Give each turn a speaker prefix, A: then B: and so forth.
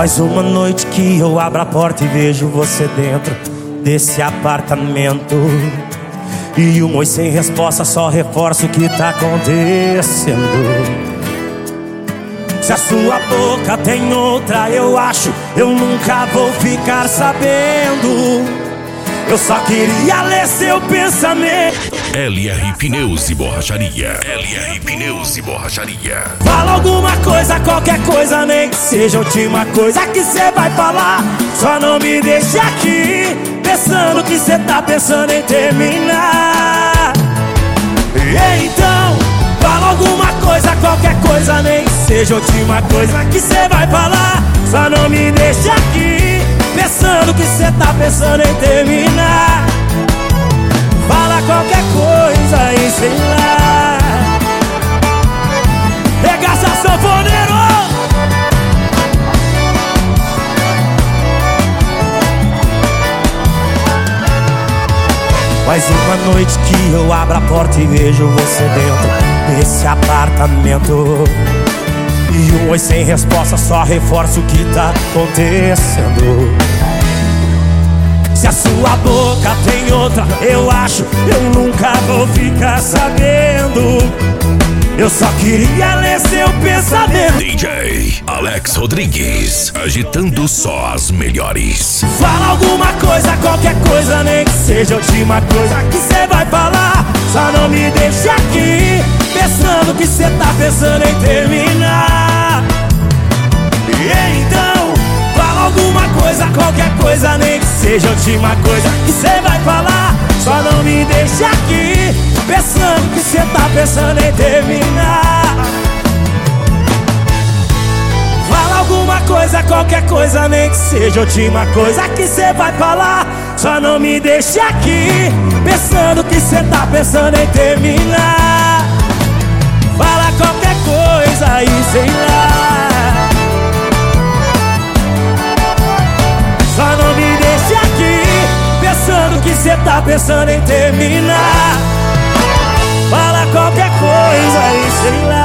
A: Mais uma noite que eu abro a porta e vejo você dentro desse apartamento. E um oi sem resposta só reforça o que tá acontecendo. Se a sua boca tem outra, eu acho, eu nunca vou ficar sabendo. Eu só queria ler seu pensamento.
B: LR Pneus e Borracharia. LR Pneus e Borracharia.
A: Fala alguma coisa, qualquer coisa, nem que seja a última coisa que cê vai falar. Só não me deixe aqui pensando que cê tá pensando em terminar. E então, fala alguma coisa, qualquer coisa, nem que seja a última coisa que cê vai falar. Só não me deixe aqui pensando que cê tá pensando em terminar. Fala qualquer coisa e sei lá. Regaça sanfoneiro. Mais uma noite que eu abro a porta e vejo você dentro desse apartamento. E um oi sem resposta só reforça o que tá acontecendo. Se a sua boca tem outra, eu acho, eu nunca vou ficar sabendo. Eu só queria ler seu pensamento.
B: DJ Alex Rodrigues, agitando só as melhores.
A: Fala alguma coisa, qualquer coisa, nem que seja a última coisa que cê vai falar. Só não me deixe aqui pensando que cê tá pensando em terminar. E então, fala alguma coisa, qualquer coisa, nem que seja a última coisa que cê vai falar. Só não me deixe aqui pensando que cê tá pensando em terminar. Fala alguma coisa, qualquer coisa, nem que seja a última coisa que cê vai falar. Só não me deixe aqui pensando que cê tá pensando em terminar. Fala qualquer coisa e sei lá. Só não me deixe aqui pensando que cê tá pensando em terminar. Fala qualquer coisa e sei lá.